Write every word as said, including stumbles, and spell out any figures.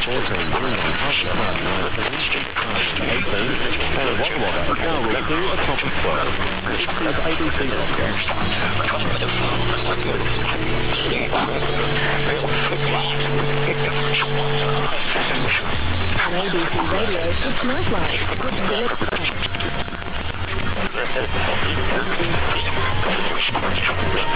fourteen, Wollongong, Hubside, nineteen, eighteen, and Wagga Wagga, now we'll do a top of twelve. This is A B C Podcast. At A B C Radio, it's Nightlife with Philip Brown.